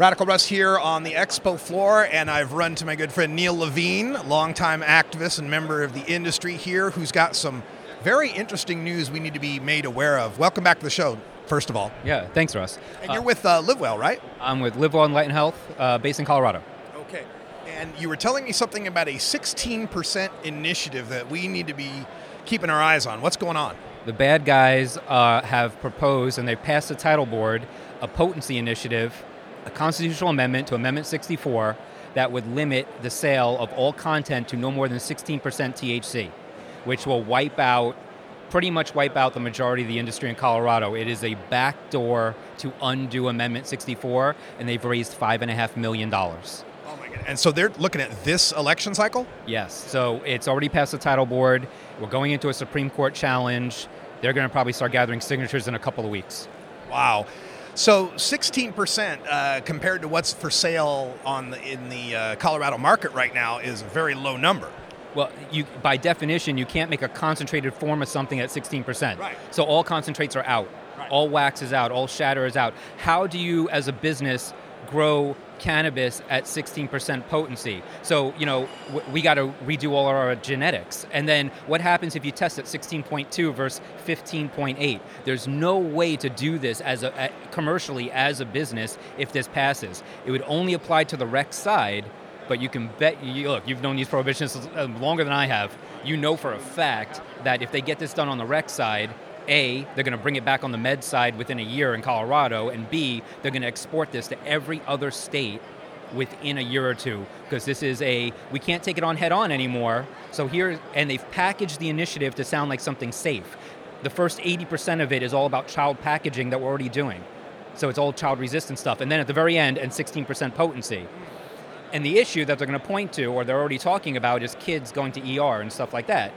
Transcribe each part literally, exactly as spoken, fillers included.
Radical Russ here on the expo floor, and I've run to my good friend Neil Levine, longtime activist and member of the industry here, who's got some very interesting news we need to be made aware of. Welcome back to the show, first of all. Yeah, thanks, Russ. And you're uh, with uh, LiveWell, right? I'm with LiveWell Enlighten Health, uh, based in Colorado. Okay. And you were telling me something about a sixteen percent initiative that we need to be keeping our eyes on. What's going on? The bad guys uh, have proposed, and they've passed the title board, a potency initiative, a constitutional amendment to Amendment sixty-four that would limit the sale of all content to no more than sixteen percent T H C, which will wipe out, pretty much wipe out the majority of the industry in Colorado. It is a backdoor to undo Amendment sixty-four, and they've raised five and a half million dollars. Oh my God. And so they're looking at this election cycle? Yes, so it's already passed the title board. We're going into a Supreme Court challenge. They're going to probably start gathering signatures in a couple of weeks. Wow. So sixteen percent uh, compared to what's for sale on the, in the uh, Colorado market right now is a very low number. Well, you, by definition, you can't make a concentrated form of something at sixteen percent. Right. So all concentrates are out. Right. All wax is out. All shatter is out. How do you, as a business, grow cannabis at sixteen percent potency? So, you know, w- we got to redo all our genetics. And then what happens if you test at sixteen point two versus fifteen point eight? There's no way to do this as a, a commercially as a business if this passes. It would only apply to the rec side, but you can bet, you, look, you've known these prohibitions longer than I have. You know for a fact that if they get this done on the rec side, A, they're going to bring it back on the med side within a year in Colorado, and B, they're going to export this to every other state within a year or two, because this is a, we can't take it on head on anymore. So here, and they've packaged the initiative to sound like something safe. The first eighty percent of it is all about child packaging that we're already doing. So it's all child resistant stuff. And then at the very end, and sixteen percent potency. And the issue that they're going to point to, or they're already talking about, is kids going to E R and stuff like that.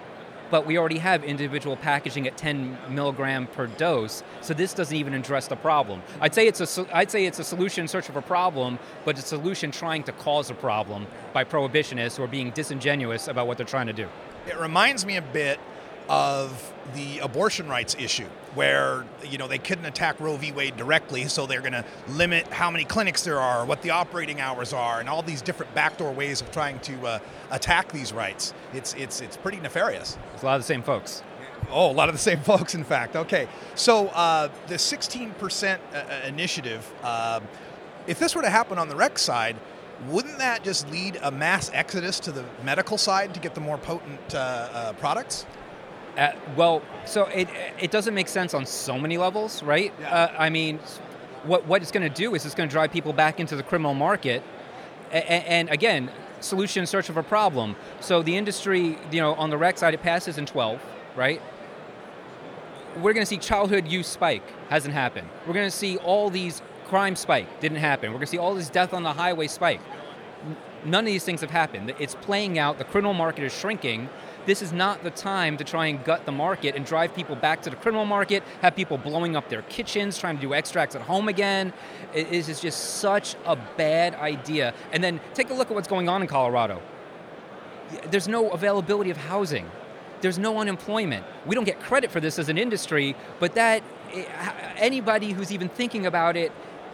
But we already have individual packaging at ten milligram per dose, so this doesn't even address the problem. I'd say it's a, I'd say it's a solution in search of a problem, but it's a solution trying to cause a problem by prohibitionists who are being disingenuous about what they're trying to do. It reminds me a bit of the abortion rights issue, where, you know, they couldn't attack Roe v. Wade directly, so they're going to limit how many clinics there are, what the operating hours are, and all these different backdoor ways of trying to uh, attack these rights. It's it's it's pretty nefarious. It's a lot of the same folks. Oh, a lot of the same folks, in fact. Okay, so uh, the sixteen percent uh, initiative, uh, if this were to happen on the rec side, wouldn't that just lead a mass exodus to the medical side to get the more potent uh, uh, products? Uh, well, so it it doesn't make sense on so many levels, right? Yeah. Uh, I mean, what what it's going to do is it's going to drive people back into the criminal market, and, and again, solution in search of a problem. So the industry, you know, on the rec side, it passes in twelve, right? We're going to see childhood use spike, hasn't happened. We're going to see all these crime spike, didn't happen. We're going to see all this death on the highway spike. None of these things have happened. It's playing out. The criminal market is shrinking. This is not the time to try and gut the market and drive people back to the criminal market, have people blowing up their kitchens, trying to do extracts at home again. It is just such a bad idea. And then take a look at what's going on in Colorado. There's no availability of housing. There's no unemployment. We don't get credit for this as an industry, but that anybody who's even thinking about it,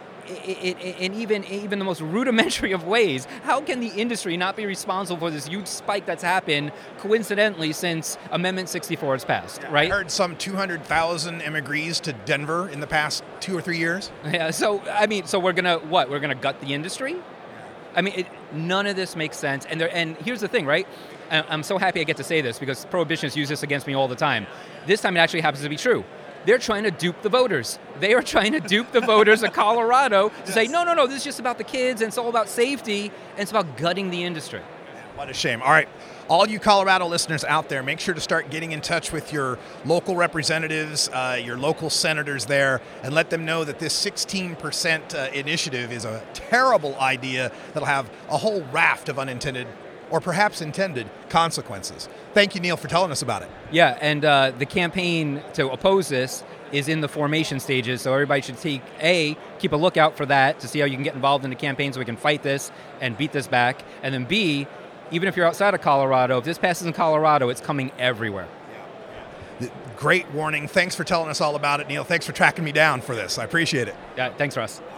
in even even the most rudimentary of ways, how can the industry not be responsible for this huge spike that's happened coincidentally since Amendment sixty-four has passed, Yeah, right? I heard some two hundred thousand emigres to Denver in the past two or three years. Yeah, so, I mean, so we're going to, what, we're going to gut the industry? I mean, it, none of this makes sense. And there, and here's the thing, right? I'm so happy I get to say this because prohibitionists use this against me all the time. This time it actually happens to be true. They're trying to dupe the voters. They are trying to dupe the voters of Colorado to say, no, no, no, this is just about the kids, and it's all about safety, and it's about gutting the industry. What a shame. All right, all you Colorado listeners out there, make sure to start getting in touch with your local representatives, uh, your local senators there, and let them know that this sixteen percent uh, initiative is a terrible idea that'll have a whole raft of unintended or perhaps intended consequences. Thank you, Neil, for telling us about it. Yeah, and uh, the campaign to oppose this is in the formation stages, so everybody should take, A, keep a lookout for that to see how you can get involved in the campaign so we can fight this and beat this back, and then B, even if you're outside of Colorado, if this passes in Colorado, it's coming everywhere. Yeah. Great warning. Thanks for telling us all about it, Neil. Thanks for tracking me down for this. I appreciate it. Yeah, thanks, Russ.